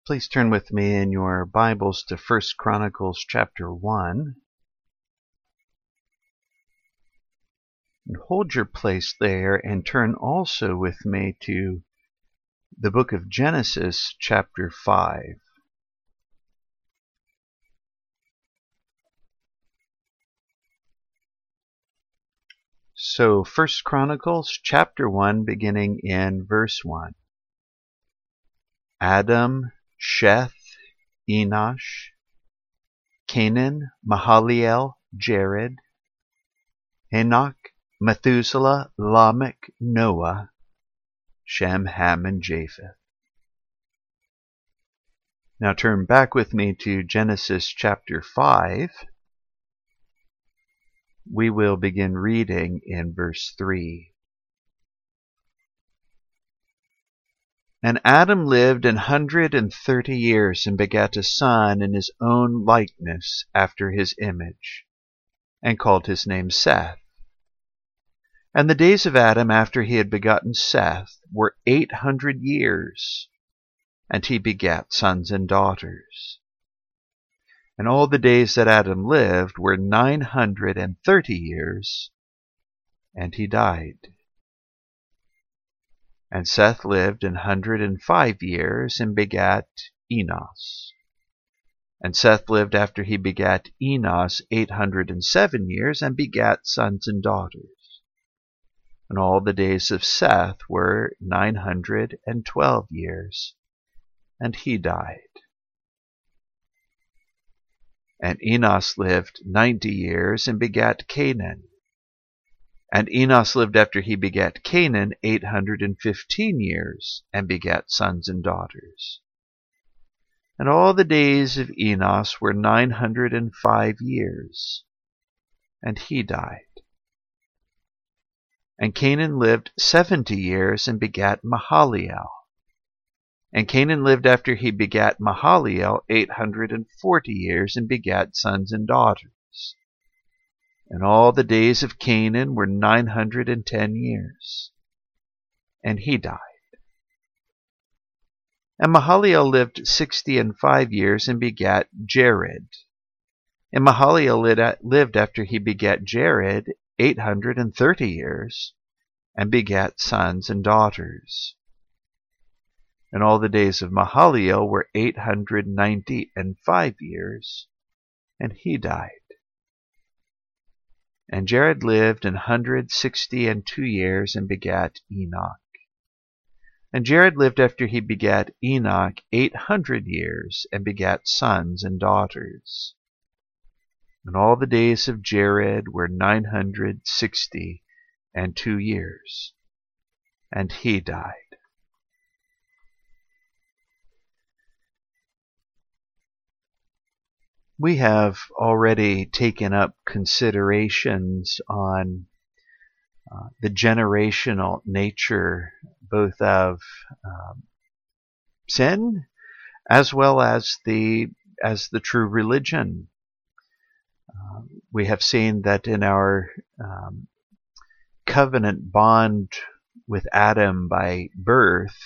Please turn with me in your Bibles to 1 Chronicles chapter 1. And hold your place there and turn also with me to the book of Genesis chapter 5. So 1 Chronicles chapter 1 beginning in verse 1. Adam, Sheth, Enosh, Canaan, Mahaliel, Jared, Enoch, Methuselah, Lamech, Noah, Shem, Ham, and Japheth. Now turn back with me to Genesis chapter 5. We will begin reading in verse 3. And Adam lived 130 years and begat a son in his own likeness after his image, and called his name Seth. And the days of Adam after he had begotten Seth were 800 years, and he begat sons and daughters. And all the days that Adam lived were 930 years, and he died. And Seth lived 105 years and begat Enos. And Seth lived after he begat Enos 807 years and begat sons and daughters. And all the days of Seth were 912 years, and he died. And Enos lived 90 years and begat Canaan. And Enos lived after he begat Canaan 815 years, and begat sons and daughters. And all the days of Enos were 905 years, and he died. And Canaan lived 70 years, and begat Mahaliel. And Canaan lived after he begat Mahaliel 840 years, and begat sons and daughters. And all the days of Canaan were 910 years, and he died. And Mahaliel lived 65 years and begat Jared. And Mahaliel lived after he begat Jared 830 years, and begat sons and daughters. And all the days of Mahaliel were 895 years, and he died. And Jared lived 162 years and begat Enoch. And Jared lived after he begat Enoch 800 years and begat sons and daughters. And all the days of Jared were 962 years, and he died. We have already taken up considerations on the generational nature both of sin as well as the true religion. We have seen that in our covenant bond with Adam by birth,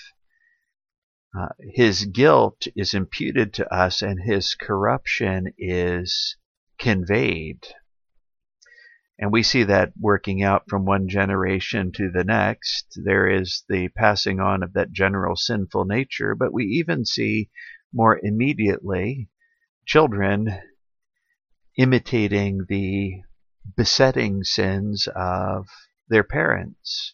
his guilt is imputed to us and his corruption is conveyed. And we see that working out from one generation to the next. There is the passing on of that general sinful nature, but we even see more immediately children imitating the besetting sins of their parents.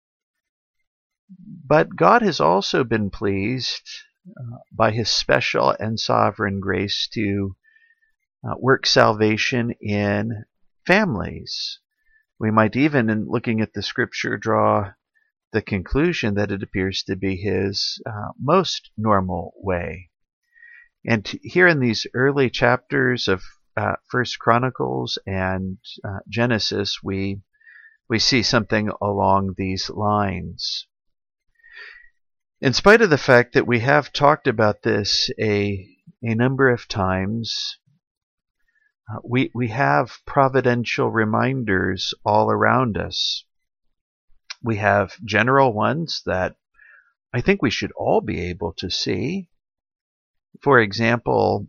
But God has also been pleased by his special and sovereign grace to work salvation in families. We might even, in looking at the scripture, draw the conclusion that it appears to be his most normal way. And here in these early chapters of 1 Chronicles and Genesis, we see something along these lines. In spite of the fact that we have talked about this a number of times, we have providential reminders all around us. We have general ones that I think we should all be able to see. For example,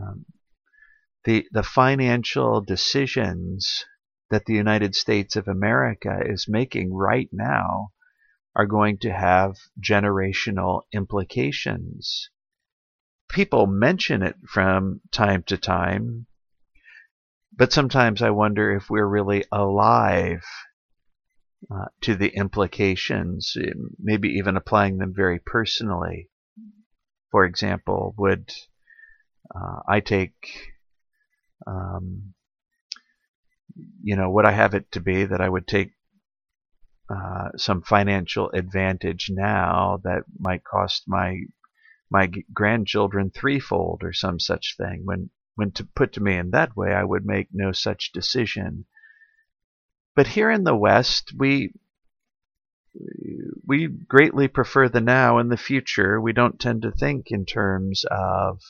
the financial decisions that the United States of America is making right now are going to have generational implications. People mention it from time to time, but sometimes I wonder if we're really alive to the implications, maybe even applying them very personally. For example, would I take, would I have it to be that I would take some financial advantage now that might cost my grandchildren threefold or some such thing? When to put to me in that way, I would make no such decision. But here in the West, we greatly prefer the now and the future. We don't tend to think in terms of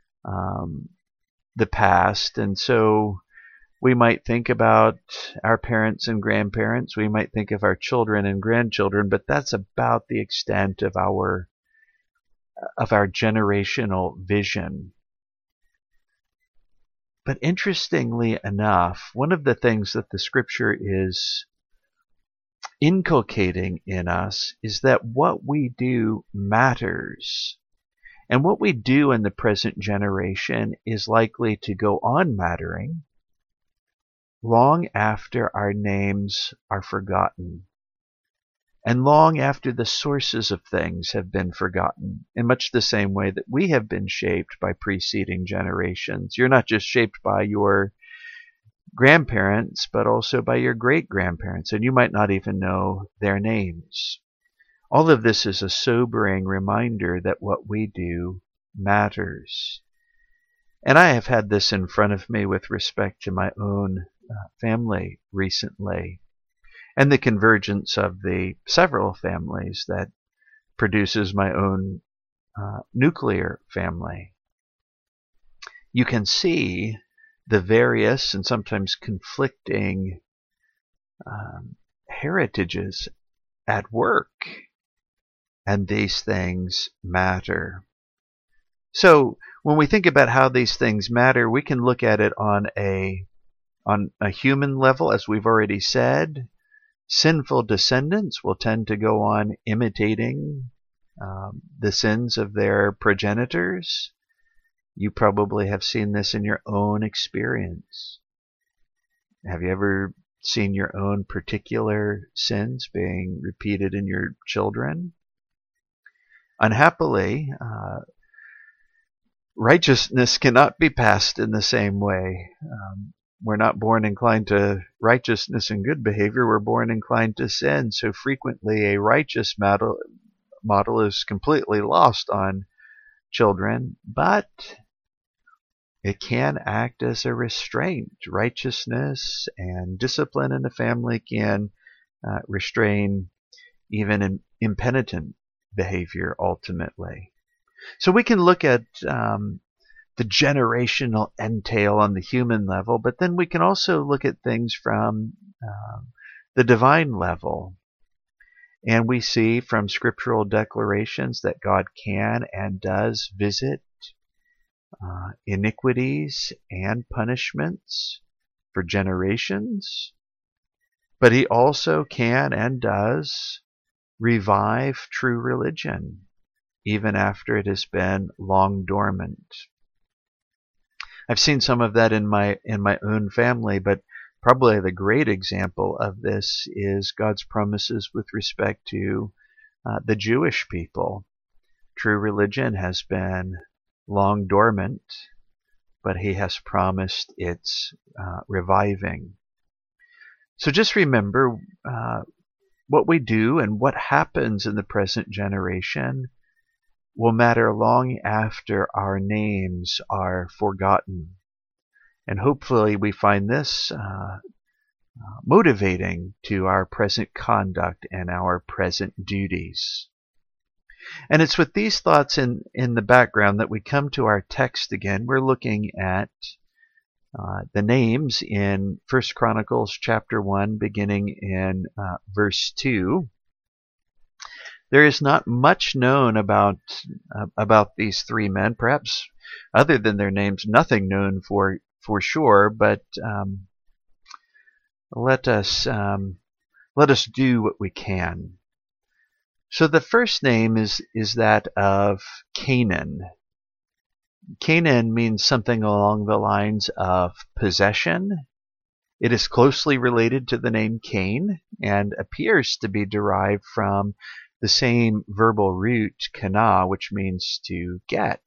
the past, and so we might think about our parents and grandparents. We might think of our children and grandchildren, but that's about the extent of our generational vision. But interestingly enough, one of the things that the Scripture is inculcating in us is that what we do matters. And what we do in the present generation is likely to go on mattering long after our names are forgotten, and long after the sources of things have been forgotten, in much the same way that we have been shaped by preceding generations. You're not just shaped by your grandparents, but also by your great-grandparents, and you might not even know their names. All of this is a sobering reminder that what we do matters. And I have had this in front of me with respect to my own family recently, and the convergence of the several families that produces my own nuclear family. You can see the various and sometimes conflicting heritages at work, and these things matter. So when we think about how these things matter, we can look at it on a human level, as we've already said. Sinful descendants will tend to go on imitating the sins of their progenitors. You probably have seen this in your own experience. Have you ever seen your own particular sins being repeated in your children? Unhappily, righteousness cannot be passed in the same way. We're not born inclined to righteousness and good behavior. We're born inclined to sin. So frequently a righteous model is completely lost on children, but it can act as a restraint. Righteousness and discipline in the family can restrain even impenitent behavior ultimately. So we can look at the generational entail on the human level, but then we can also look at things from the divine level. And we see from scriptural declarations that God can and does visit iniquities and punishments for generations, but he also can and does revive true religion even after it has been long dormant. I've seen some of that in my own family, but probably the great example of this is God's promises with respect to the Jewish people. True religion has been long dormant, but he has promised its reviving. So just remember what we do and what happens in the present generation will matter long after our names are forgotten. And hopefully we find this motivating to our present conduct and our present duties. And it's with these thoughts in the background that we come to our text again. We're looking at the names in 1 Chronicles chapter 1, beginning in verse 2. There is not much known about these three men. Perhaps, other than their names, nothing known for sure. But let us do what we can. So the first name is that of Canaan. Canaan means something along the lines of possession. It is closely related to the name Cain and appears to be derived from the same verbal root, kana, which means to get.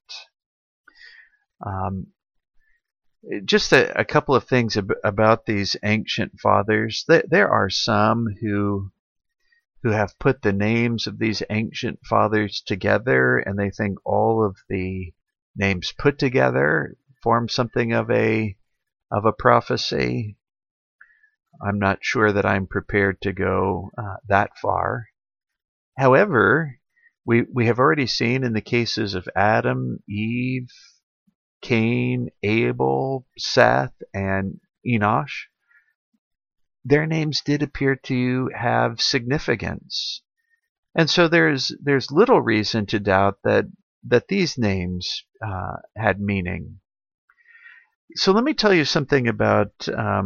Just a couple of things about these ancient fathers. There are some who have put the names of these ancient fathers together, and they think all of the names put together form something of a prophecy. I'm not sure that I'm prepared to go that far. However, we have already seen in the cases of Adam, Eve, Cain, Abel, Seth, and Enosh, their names did appear to have significance. And so there's little reason to doubt that these names had meaning. So let me tell you something about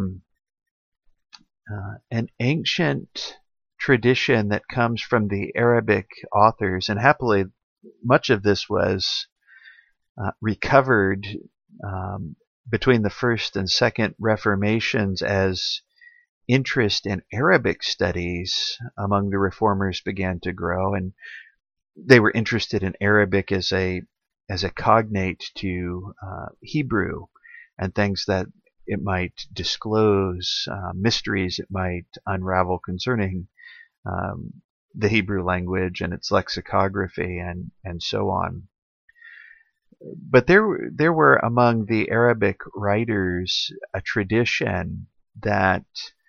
an ancient tradition that comes from the Arabic authors, and happily much of this was recovered between the First and Second Reformations as interest in Arabic studies among the reformers began to grow, and they were interested in Arabic as a cognate to Hebrew and things that it might disclose, mysteries it might unravel concerning the Hebrew language and its lexicography and so on. But there were among the Arabic writers a tradition that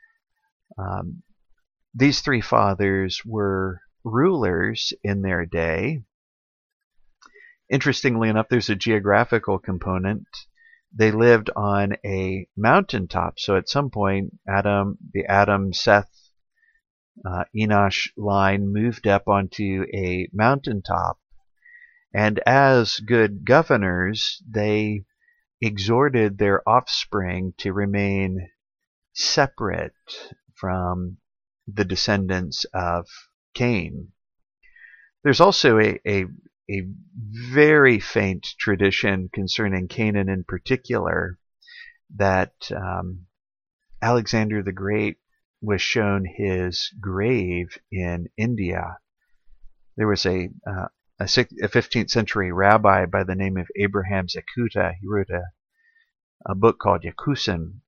these three fathers were rulers in their day. Interestingly enough, there's a geographical component. They lived on a mountaintop, so at some point, the Adam, Seth, Enosh line moved up onto a mountaintop, and as good governors, they exhorted their offspring to remain separate from the descendants of Cain. There's also a very faint tradition concerning Canaan in particular, that Alexander the Great was shown his grave in India. There was a 15th century rabbi by the name of Abraham Zakuta. He wrote a book called Yakasin,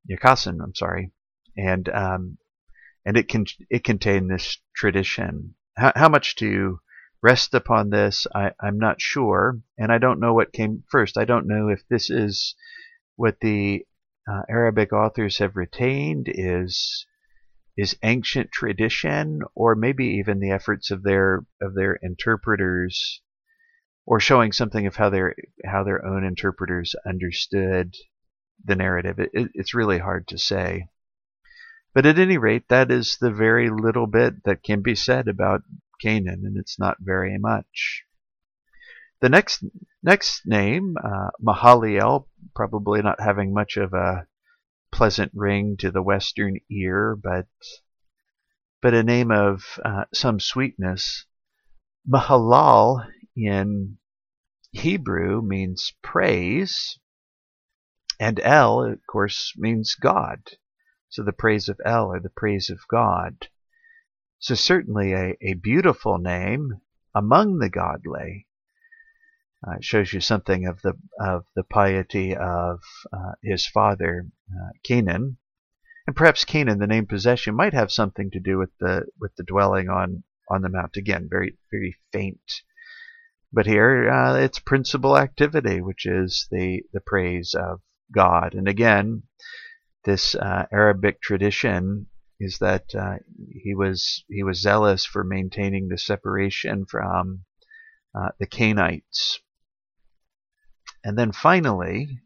and it contained this tradition. How much to rest upon this, I'm not sure, and I don't know what came first. I don't know if this is what the Arabic authors have retained is ancient tradition, or maybe even the efforts of their interpreters, or showing something of how their own interpreters understood the narrative. It's really hard to say. But at any rate, that is the very little bit that can be said about Canaan, and it's not very much. The next name, Mahaliel, probably not having much of a pleasant ring to the Western ear, but a name of some sweetness. Mahalal in Hebrew means praise, and El, of course, means God. So the praise of El, or the praise of God. So certainly a beautiful name among the godly. It shows you something of the piety of his father Canaan, and perhaps Canaan, the name possession, might have something to do with the dwelling on the mount. Again, very very faint, but here its principal activity, which is the praise of God. And again, this Arabic tradition is that he was zealous for maintaining the separation from the Canaanites. And then finally,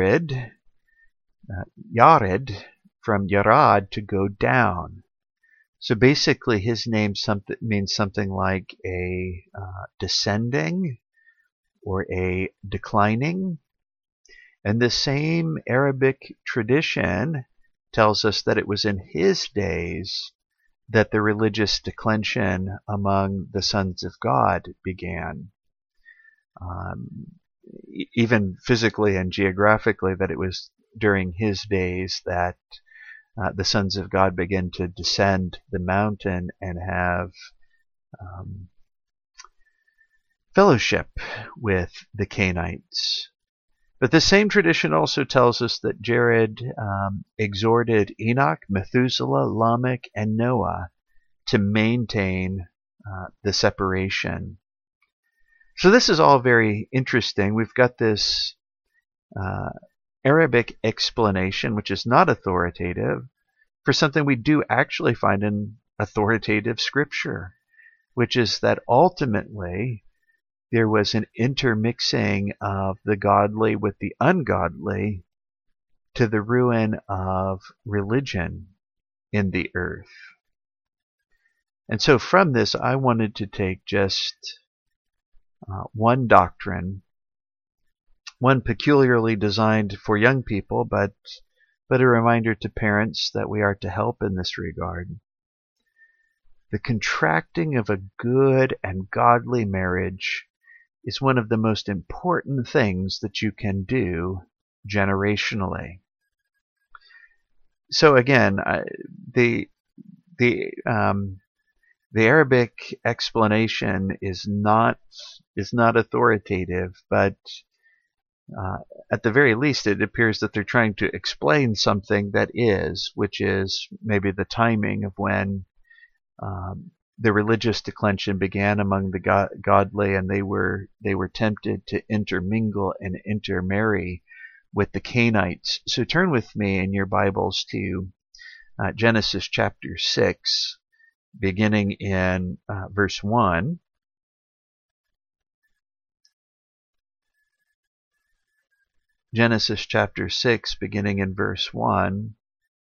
Yared, from Yarad, to go down. So basically, his name means something like a descending or a declining. And the same Arabic tradition tells us that it was in his days that the religious declension among the sons of God began. Even physically and geographically, that it was during his days that the sons of God began to descend the mountain and have fellowship with the Canaanites. But the same tradition also tells us that Jared exhorted Enoch, Methuselah, Lamech, and Noah to maintain the separation. So this is all very interesting. We've got this Arabic explanation, which is not authoritative, for something we do actually find in authoritative scripture, which is that ultimately there was an intermixing of the godly with the ungodly to the ruin of religion in the earth. And so from this, I wanted to take just one doctrine, one peculiarly designed for young people, but a reminder to parents that we are to help in this regard. The contracting of a good and godly marriage is one of the most important things that you can do generationally. So again, the Arabic explanation is not authoritative, but at the very least, it appears that they're trying to explain something that is, which is maybe the timing of when the religious declension began among the godly, and they were tempted to intermingle and intermarry with the Canaanites. So turn with me in your Bibles to Genesis chapter 6, beginning in verse 1. Genesis chapter 6, beginning in verse 1.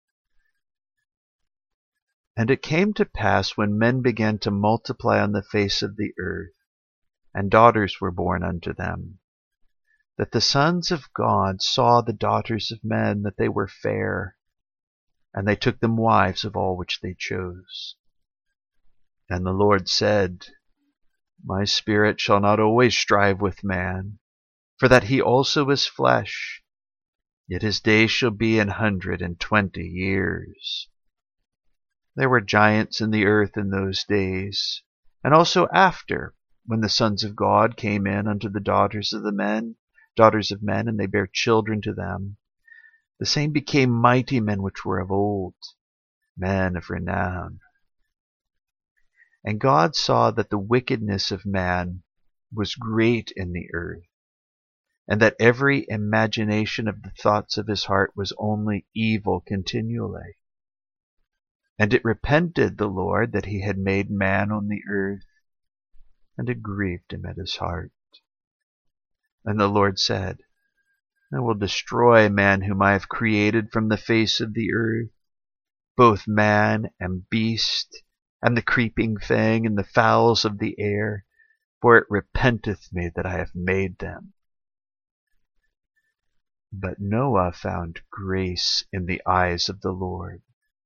And it came to pass when men began to multiply on the face of the earth, and daughters were born unto them, that the sons of God saw the daughters of men, that they were fair, and they took them wives of all which they chose. And the Lord said, My spirit shall not always strive with man, for that he also is flesh, yet his days shall be 120 years. There were giants in the earth in those days, and also after, when the sons of God came in unto the daughters of men, and they bare children to them. The same became mighty men which were of old, men of renown. And God saw that the wickedness of man was great in the earth, and that every imagination of the thoughts of his heart was only evil continually. And it repented the Lord that he had made man on the earth, and it grieved him at his heart. And the Lord said, I will destroy man whom I have created from the face of the earth, both man and beast, and the creeping thing, and the fowls of the air, for it repenteth me that I have made them. But Noah found grace in the eyes of the Lord.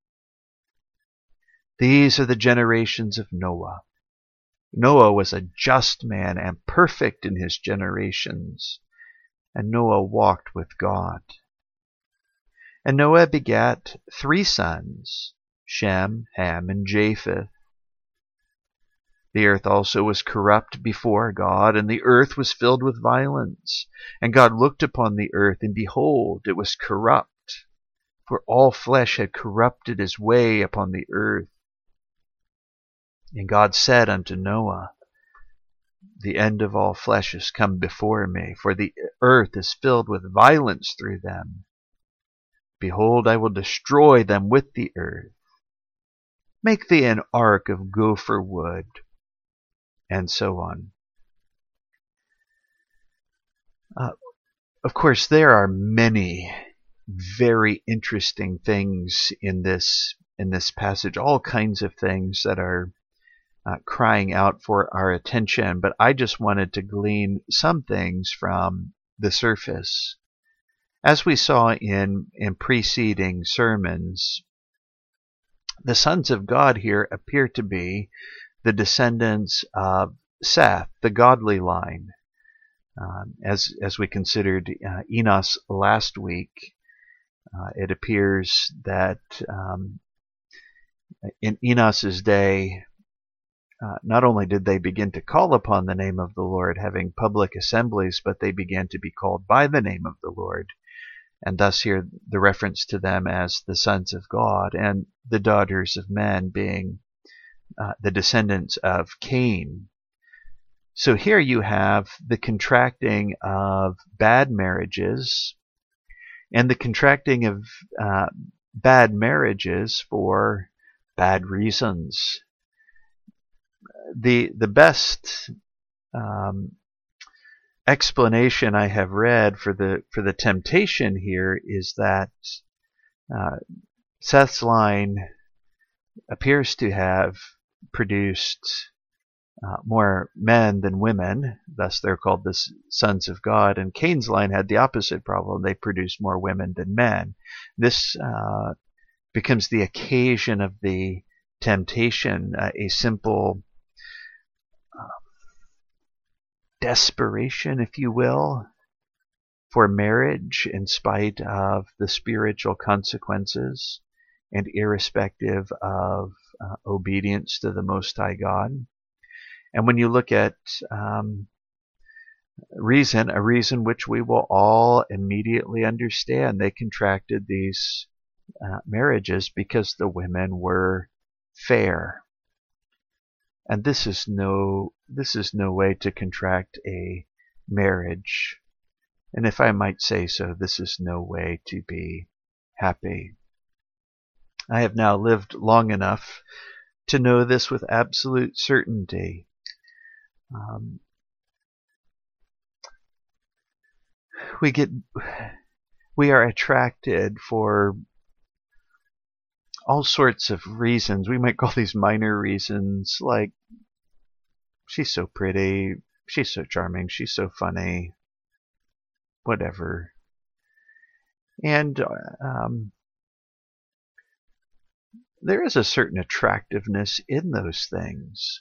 These are the generations of Noah. Noah was a just man and perfect in his generations, and Noah walked with God. And Noah begat 3 sons, Shem, Ham, and Japheth. The earth also was corrupt before God, and the earth was filled with violence. And God looked upon the earth, and behold, it was corrupt, for all flesh had corrupted his way upon the earth. And God said unto Noah, The end of all flesh is come before me, for the earth is filled with violence through them. Behold, I will destroy them with the earth. Make thee an ark of gopher wood, and so on. Of course, there are many very interesting things in this in this passage all kinds of things that are crying out for our attention, but I just wanted to glean some things from the surface. As we saw in preceding sermons, the sons of God here appear to be the descendants of Seth, the godly line. As we considered Enos last week, it appears that in Enos's day, not only did they begin to call upon the name of the Lord, having public assemblies, but they began to be called by the name of the Lord. And thus here the reference to them as the sons of God, and the daughters of men being the descendants of Cain. So here you have the contracting of bad marriages, and the contracting of bad marriages for bad reasons. The best explanation I have read for the temptation here is that Seth's line appears to have produced more men than women, thus they're called the sons of God, and Cain's line had the opposite problem. They produced more women than men. This becomes the occasion of the temptation, a simple desperation, if you will, for marriage in spite of the spiritual consequences and irrespective of obedience to the Most High God. And when you look at a reason which we will all immediately understand, they contracted these marriages because the women were fair. And this is no way to contract a marriage. And if I might say so, this is no way to be happy. I have now lived long enough to know this with absolute certainty. We are attracted for all sorts of reasons. We might call these minor reasons, like she's so pretty, she's so charming, she's so funny, whatever. And there is a certain attractiveness in those things.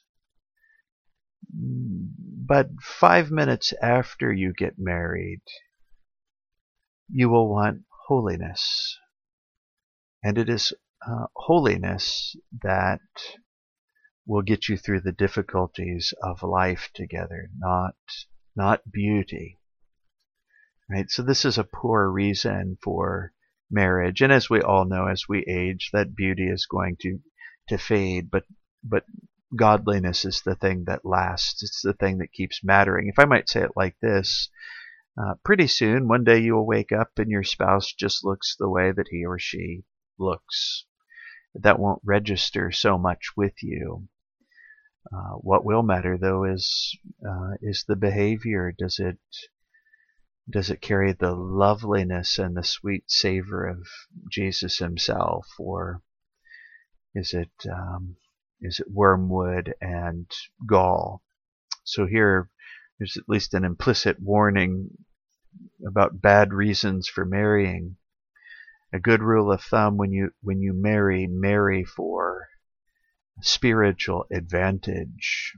But 5 minutes after you get married, you will want holiness. And it is holiness that will get you through the difficulties of life together, not beauty. Right? So this is a poor reason for marriage. And as we all know, as we age, that beauty is going to fade, but godliness is the thing that lasts. It's the thing that keeps mattering. If I might say it like this, pretty soon, one day you will wake up and your spouse just looks the way that he or she looks. That won't register so much with you. What will matter, though, is the behavior. Does it carry the loveliness and the sweet savor of Jesus himself, or is it wormwood and gall? So here, there's at least an implicit warning about bad reasons for marrying. A good rule of thumb: when you marry for spiritual advantage.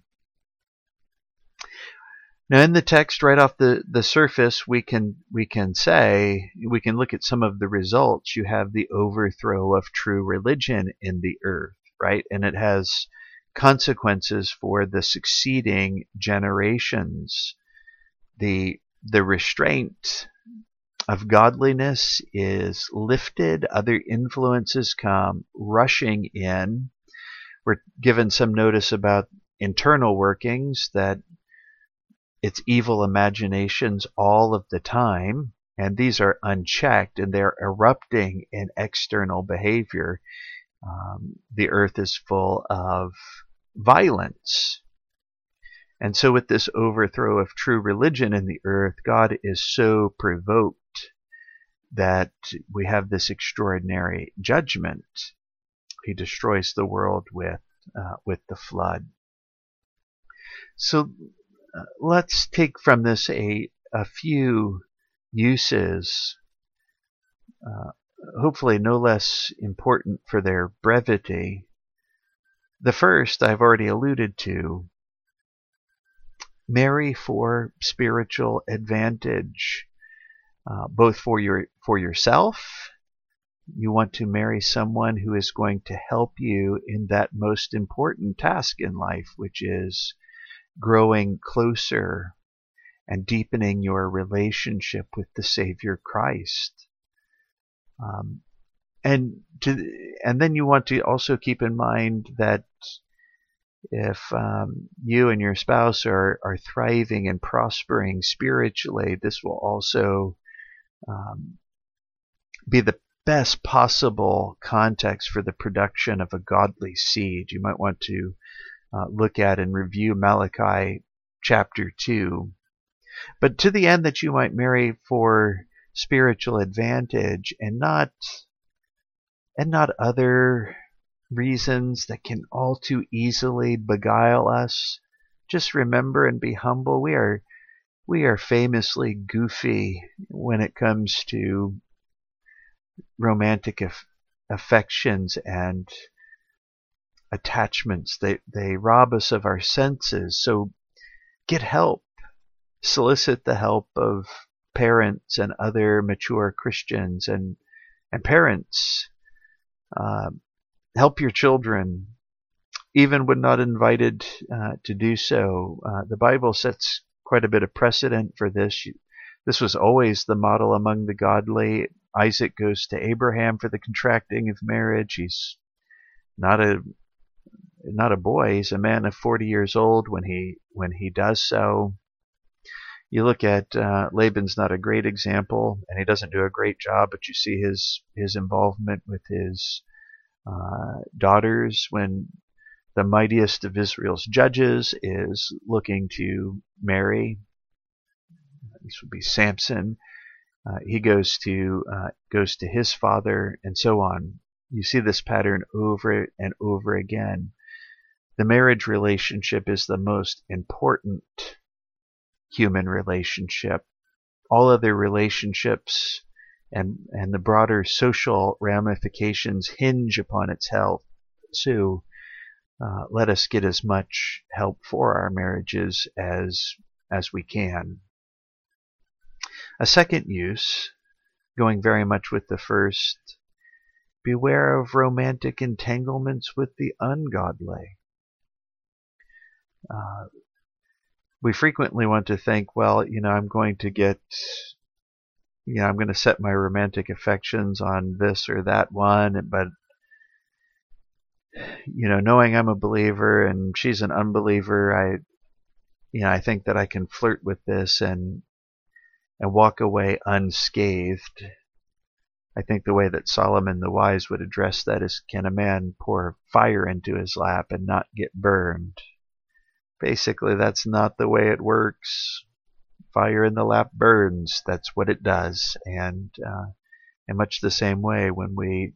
Now, in the text, right off the surface, we can look at some of the results. You have the overthrow of true religion in the earth, right? And it has consequences for the succeeding generations. The restraint of godliness is lifted. Other influences come rushing in. We're given some notice about internal workings, that it's evil imaginations all of the time, and these are unchecked, and they're erupting in external behavior. The earth is full of violence. And so with this overthrow of true religion in the earth, God is so provoked that we have this extraordinary judgment. He destroys the world with the flood. So let's take from this a few uses, hopefully no less important for their brevity. The first I've already alluded to: marry for spiritual advantage, both for yourself. You want to marry someone who is going to help you in that most important task in life, which is growing closer and deepening your relationship with the Savior Christ. And then you want to also keep in mind that if you and your spouse are thriving and prospering spiritually, this will also be the best possible context for the production of a godly seed. You might want to look at and review Malachi chapter 2. But to the end that you might marry for spiritual advantage and not other reasons that can all too easily beguile us, just remember and be humble. We are famously goofy when it comes to romantic affections and attachments. They rob us of our senses. So get help. Solicit the help of parents and other mature Christians, and parents. Help your children, even when not invited to do so. The Bible sets quite a bit of precedent for this. This was always the model among the godly. Isaac goes to Abraham for the contracting of marriage. He's not a boy. He's a man of 40 years old when he does so. You look at Laban's not a great example, and he doesn't do a great job, but you see his involvement with his daughters when the mightiest of Israel's judges is looking to marry. This would be Samson. He goes to his father, and so on. You see this pattern over and over again. The marriage relationship is the most important human relationship. All other relationships and the broader social ramifications hinge upon its health. So let us get as much help for our marriages as we can. A second use, going very much with the first: beware of romantic entanglements with the ungodly. We frequently want to think, well, I'm going to set my romantic affections on this or that one, but knowing I'm a believer and she's an unbeliever, I think that I can flirt with this and walk away unscathed. I think the way that Solomon the Wise would address that is, can a man pour fire into his lap and not get burned? Basically, that's not the way it works. Fire in the lap burns. That's what it does. And in much the same way, when we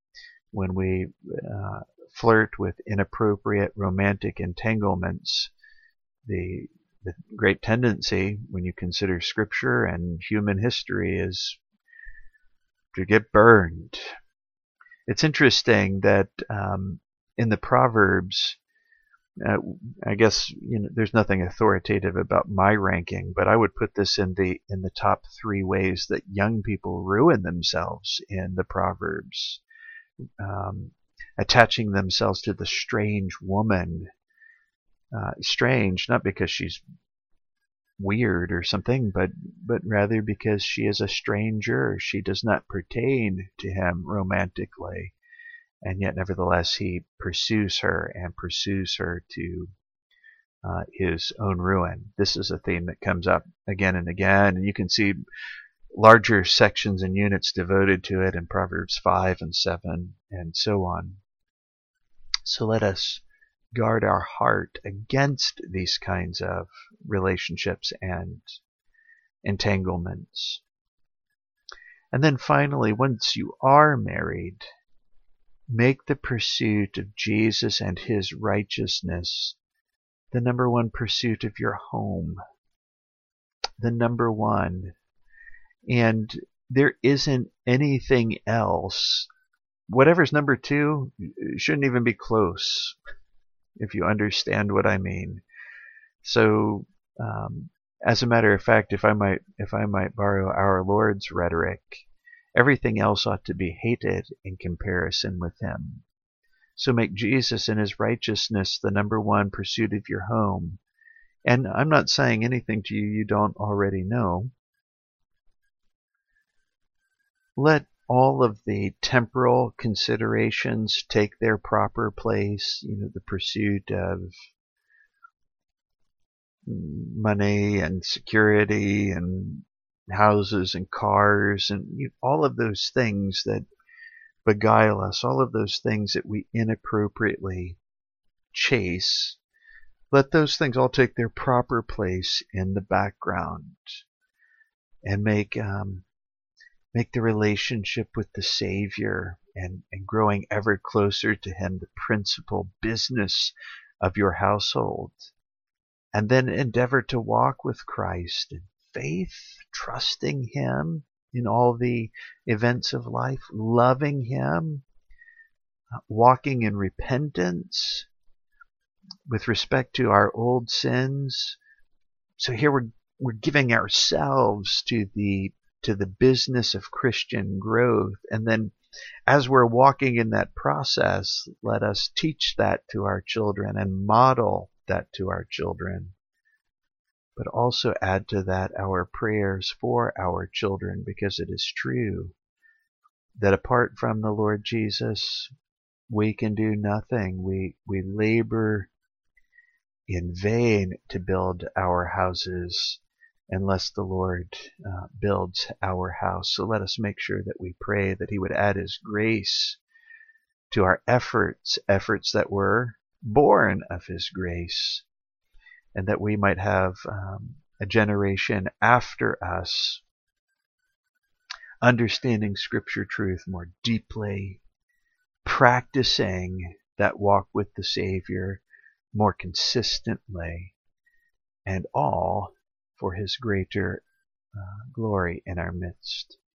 flirt with inappropriate romantic entanglements, the great tendency, when you consider Scripture and human history, is to get burned. It's interesting that in the Proverbs, I guess there's nothing authoritative about my ranking, but I would put this in the top 3 ways that young people ruin themselves in the Proverbs. Attaching themselves to the strange woman. Strange, not because she's weird or something, but rather because she is a stranger. She does not pertain to him romantically, and yet nevertheless he pursues her to his own ruin. This is a theme that comes up again and again, and you can see larger sections and units devoted to it in Proverbs 5 and 7 and so on. So let us guard our heart against these kinds of relationships and entanglements. And then finally, once you are married, Make the pursuit of Jesus and his righteousness the number one pursuit of your home. The number one. And there isn't anything else. Whatever's number two shouldn't even be close, if you understand what I mean. So, as a matter of fact, if I might borrow our Lord's rhetoric, everything else ought to be hated in comparison with him. So make Jesus and his righteousness the number one pursuit of your home. And I'm not saying anything to you don't already know. Let all of the temporal considerations take their proper place, the pursuit of money and security and houses and cars and all of those things that beguile us, all of those things that we inappropriately chase. Let those things all take their proper place in the background and make the relationship with the Savior and growing ever closer to him the principal business of your household. And then endeavor to walk with Christ in faith, trusting him in all the events of life, loving him, walking in repentance with respect to our old sins. So here we're giving ourselves to the business of Christian growth. And then as we're walking in that process, let us teach that to our children and model that to our children. But also add to that our prayers for our children, because it is true that apart from the Lord Jesus, we can do nothing. We labor in vain to build our houses unless the Lord builds our house. So let us make sure that we pray that he would add his grace to our efforts that were born of his grace, and that we might have a generation after us understanding Scripture truth more deeply, practicing that walk with the Savior more consistently, and all for his greater glory in our midst.